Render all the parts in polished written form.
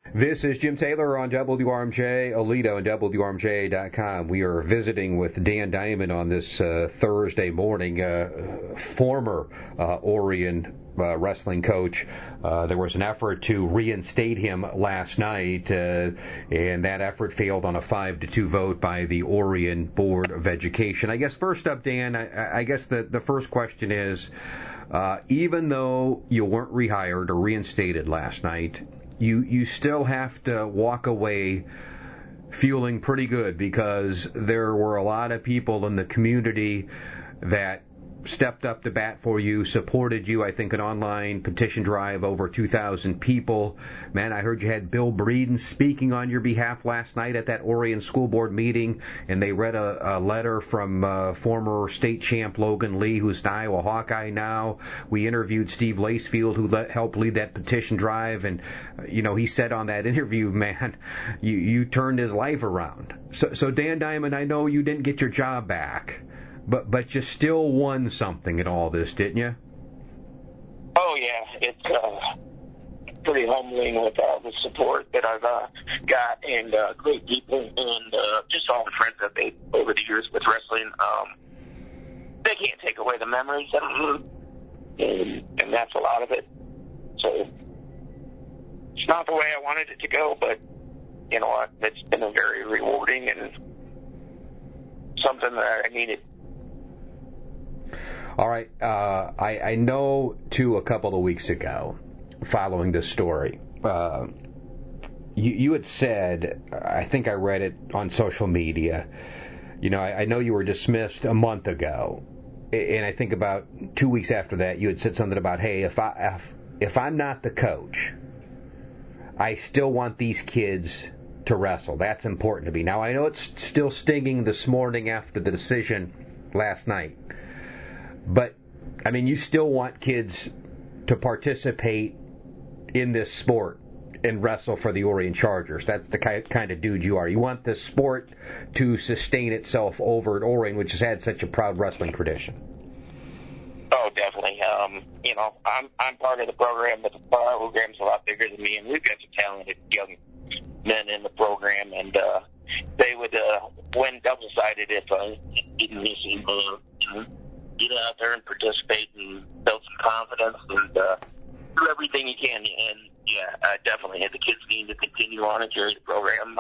This is Jim Taylor on WRMJ, Alito, and WRMJ.com. We are visiting with Dan Diamond on this Thursday morning, former Orion wrestling coach. There was an effort to reinstate him last night, and that effort failed on a 5-2 vote by the Orion Board of Education. I guess first up, Dan, I guess the first question is, even though you weren't rehired or reinstated last night, you still have to walk away feeling pretty good because there were a lot of people in the community that stepped up to bat for you, supported you. I think an online petition drive, over 2,000 people. Man, I heard you had Bill Breeden speaking on your behalf last night at that Orion School Board meeting, and they read a letter from former state champ Logan Lee, who's an Iowa Hawkeye now. We interviewed Steve Lacefield, who helped lead that petition drive, and he said on that interview, man, you turned his life around. So Dan Diamond, I know you didn't get your job back, but you still won something in all this, didn't you? Oh, yeah. It's pretty humbling with all the support that I've got and great people and just all the friends I've made over the years with wrestling. They can't take away the memories, and that's a lot of it. So it's not the way I wanted it to go, but you know what? It's been a very rewarding and something that I needed. All right, I know, too, a couple of weeks ago, following this story, you had said, I think I read it on social media, I know you were dismissed a month ago, and I think about 2 weeks after that, you had said something about, hey, if I'm not the coach, I still want these kids to wrestle. That's important to me. Now, I know it's still stinging this morning after the decision last night. But, I mean, you still want kids to participate in this sport and wrestle for the Orion Chargers. That's the kind of dude you are. You want the sport to sustain itself over at Orion, which has had such a proud wrestling tradition. Oh, definitely. I'm part of the program, but the program's a lot bigger than me, and we've got some talented young men in the program, and they would win double-sided if I didn't miss him. Get out there and participate and build some confidence and do everything you can. And, yeah, definitely. The kids need to continue on and carry the program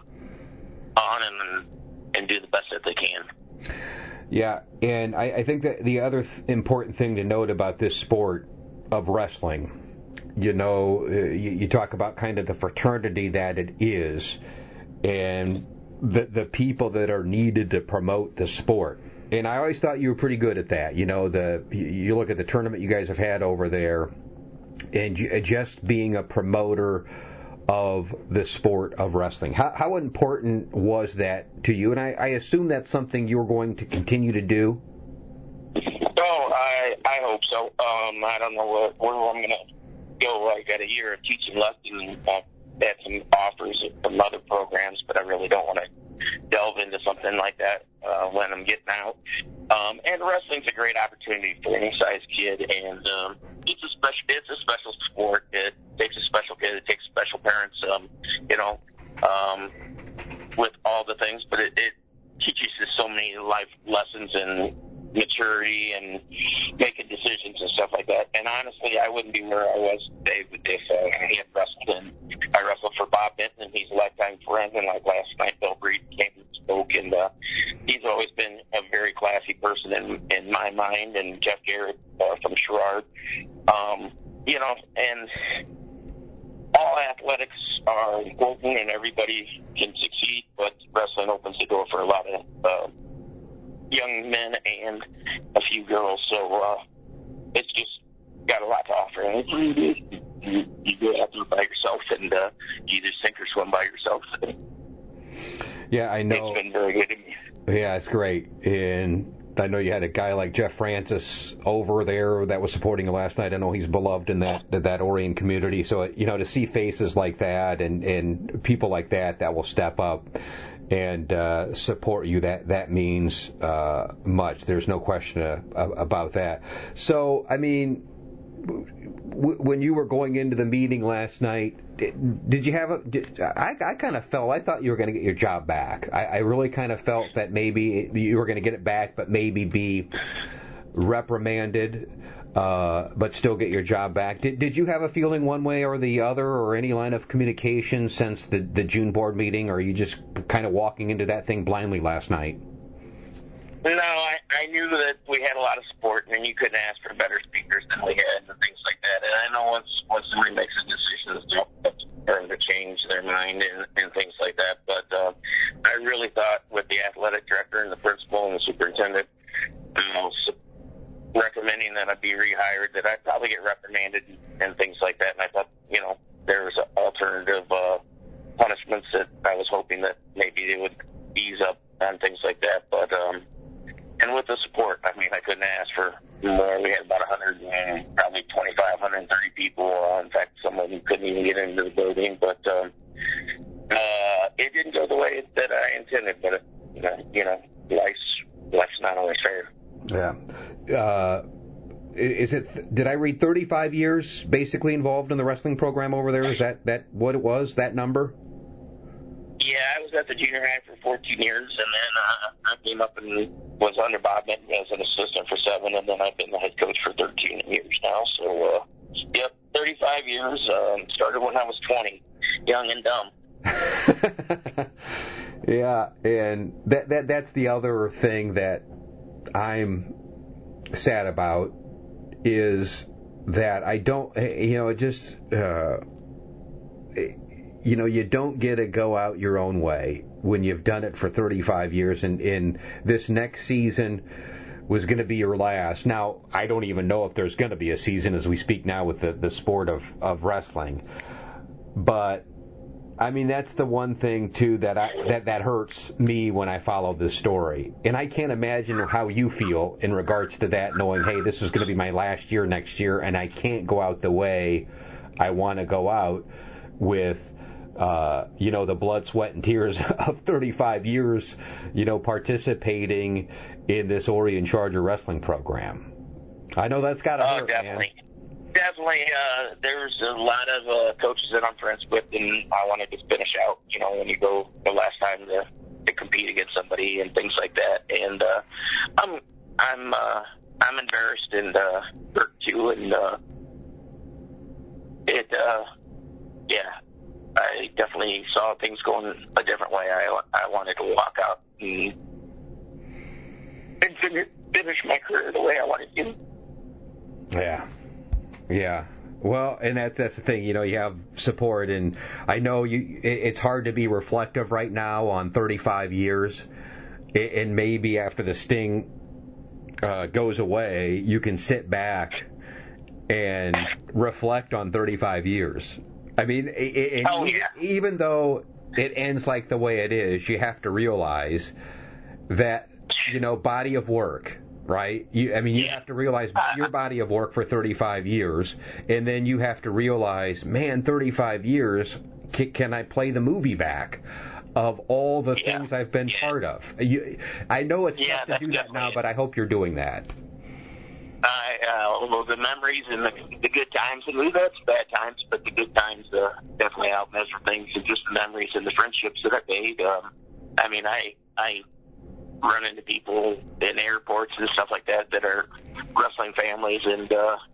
on and do the best that they can. Yeah, and I think that the other important thing to note about this sport of wrestling, you talk about kind of the fraternity that it is and the people that are needed to promote the sport. And I always thought you were pretty good at that. You look at the tournament you guys have had over there, and just being a promoter of the sport of wrestling. How important was that to you? And I assume that's something you're going to continue to do? Oh, I hope so. I don't know where I'm going to go. I got a year of teaching left, and I've had some offers from other programs, but I really don't want to delve into something like that when I'm getting out. And wrestling's a great opportunity for any size kid, and it's a special sport. It takes a special kid. It takes special parents. With all the things, but it teaches you so many life lessons and maturity and making decisions and stuff like that. And honestly, I wouldn't be where I was today if he had wrestled. And I wrestled for Bob Benton, and he's a lifetime friend. And like last night, Bill Breeden came and spoke, and he's always been a very classy person in my mind. And Jeff Garrett from Sherrard, and all athletics are important, and everybody can succeed, but wrestling opens the door for a lot of young men and a few girls, so it's just got a lot to offer. And you go out there by yourself, and you just sink or swim by yourself. Yeah, I know. It's been very good to me. Yeah, it's great. And I know you had a guy like Jeff Francis over there that was supporting you last night. I know he's beloved in that Orion community. So, to see faces like that and people like that will step up and support you, that means much. There's no question about that. So, I mean, when you were going into the meeting last night, did you have I kind of felt, I thought you were going to get your job back. I really kind of felt that maybe you were going to get it back, but maybe be reprimanded, but still get your job back. Did you have a feeling one way or the other, or any line of communication since the June board meeting, or are you just kind of walking into that thing blindly last night? No, I knew that we had a lot of support, and you couldn't ask for better speakers than we had and things like that. And I know once somebody makes a decision, it's for them to change their mind and things like that. But I really thought with the athletic director and the principal and the superintendent recommending that I be rehired, that I'd probably get reprimanded and things like that. And I thought, there was alternative punishments that I was hoping that maybe they would ease up on things like that. But and with the support, I mean, I couldn't ask for more. We had about 130 people. In fact, some of them couldn't even get into the building. But it didn't go the way that I intended. But life's not always fair. Yeah. Did I read 35 years basically involved in the wrestling program over there? Is that what it was, that number? Yeah, I was at the junior high for 14 years, and then I came up and was under Bob Minton as an assistant for 7, and then I've been the head coach for 13 years now. So, 35 years. Started when I was 20, young and dumb. Yeah, and that's the other thing that I'm sad about, is that I don't, you don't get to go out your own way when you've done it for 35 years, and this next season was going to be your last. Now, I don't even know if there's going to be a season as we speak now with the sport of wrestling. But, I mean, that's the one thing, too, that hurts me when I follow this story. And I can't imagine how you feel in regards to that, knowing, hey, this is going to be my last year next year, and I can't go out the way I want to go out with the blood, sweat, and tears of 35 years, participating in this Orion Charger wrestling program. I know that's got to hurt, definitely. Man. Definitely. There's a lot of coaches that I'm friends with, and I wanted to finish out, when you go the last time to compete against somebody and things like that. And I'm embarrassed and hurt too, and I definitely saw things going a different way. I wanted to walk out and finish my career the way I wanted to. Yeah. Well, and that's the thing. You have support, and I know it's hard to be reflective right now on 35 years, and maybe after the sting goes away, you can sit back and reflect on 35 years. I mean, even though it ends like the way it is, you have to realize that, body of work, right? You have to realize your body of work for 35 years, and then you have to realize, man, 35 years, can I play the movie back of all the things I've been part of? I know it's tough to do that now, but I hope you're doing that. The memories and the good times, and that's bad times, but the good times definitely outmeasure things, and just the memories and the friendships that I've made. I run into people in airports and stuff like that are wrestling families, and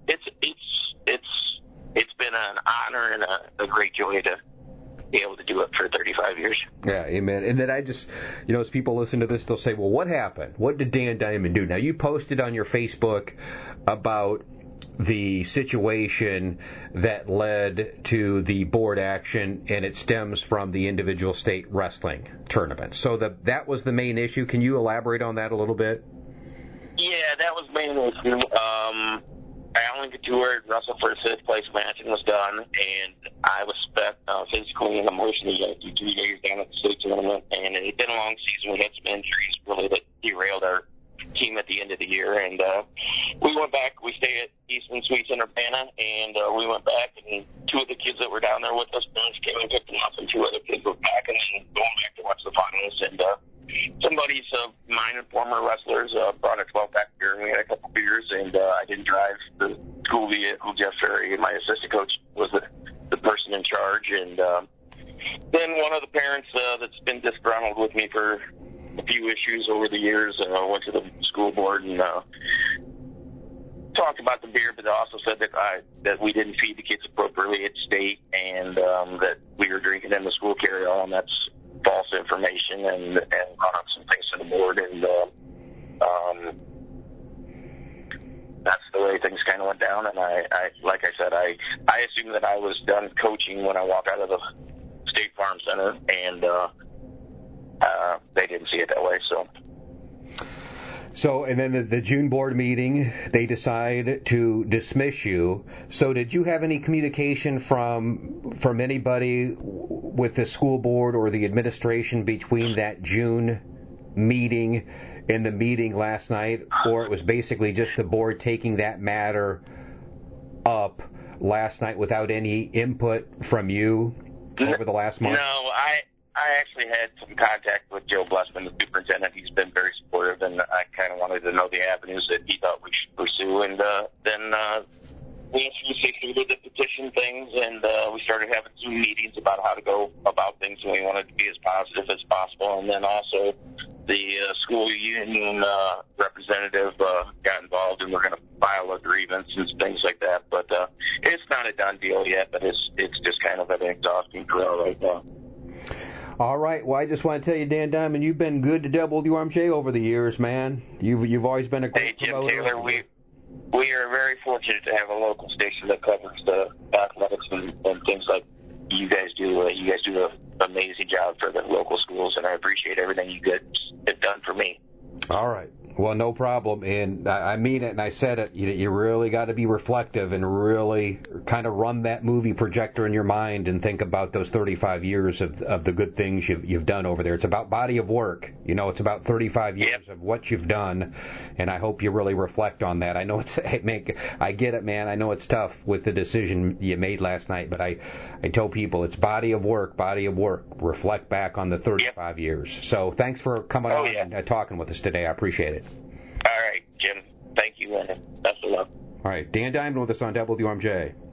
it's been an honor and a great joy to be able to do it for 35 years. Yeah, amen. And then I just, as people listen to this, they'll say, well, what happened? What did Dan Diamond do? Now, you posted on your Facebook about the situation that led to the board action, and it stems from the individual state wrestling tournament. So that was the main issue. Can you elaborate on that a little bit? Yeah, that was the main issue. I only toured, wrestled for a 5th place match, and was done. And I was spent physically and emotionally after 3 days down at the state tournament. And it had been a long season. We had some injuries really that derailed our team at the end of the year. And we went back. We stayed at Eastman Suites in Urbana, and we went back. And 2 of the kids that were down there with us, parents came and picked them up, and 2 other kids were back and then going back to watch the finals. And some buddies of mine and former wrestlers brought a 12-pack beer, and we had a couple beers, and I didn't drive the school vehicle then one of the parents that's been disgruntled with me for a few issues over the years went to the school board and talked about the beer, but also said that we didn't feed the kids appropriately at state, and that we were drinking in the school carry-all, and that's false information, and brought up some things to the board, and that's the way things kind of went down. And I like I said, I assumed that I was done coaching when I walked out of the State Farm Center, and they didn't see it that way. So, and then the June board meeting, they decide to dismiss you. So did you have any communication from anybody with the school board or the administration between that June meeting and the meeting last night, or it was basically just the board taking that matter up last night without any input from you over the last month? No, I actually had some contact with Joe Blessman, the superintendent. He's been very supportive, and I kind of wanted to know the avenues that he thought we should pursue. And then we succeeded the petition things, and we started having Zoom meetings about how to go about things, and we wanted to be as positive as possible. And then also the school union representative got involved, and we're going to file a grievance and things like that. But it's not a done deal yet, but it's just kind of an exhausting drill right now. All right. Well, I just want to tell you, Dan Diamond, you've been good to WRMJ over the years, man. You've always been a great promoter. Hey, Jim Taylor, we are very fortunate to have a local station that covers the athletics and things like you guys do. You guys do an amazing job for the local schools, and I appreciate everything you guys have done for me. All right. Well, no problem. And I mean it, and I said it. You really got to be reflective and really kind of run that movie projector in your mind and think about those 35 years of the good things you've done over there. It's about body of work. You know, it's about 35 years of what you've done, and I hope you really reflect on that. I know I get it, man. I know it's tough with the decision you made last night, but I tell people it's body of work. Reflect back on the 35 years. So thanks for coming on and talking with us today. I appreciate it. All right, Jim. Thank you, and best of luck. All right, Dan Diamond with us on WRMJ.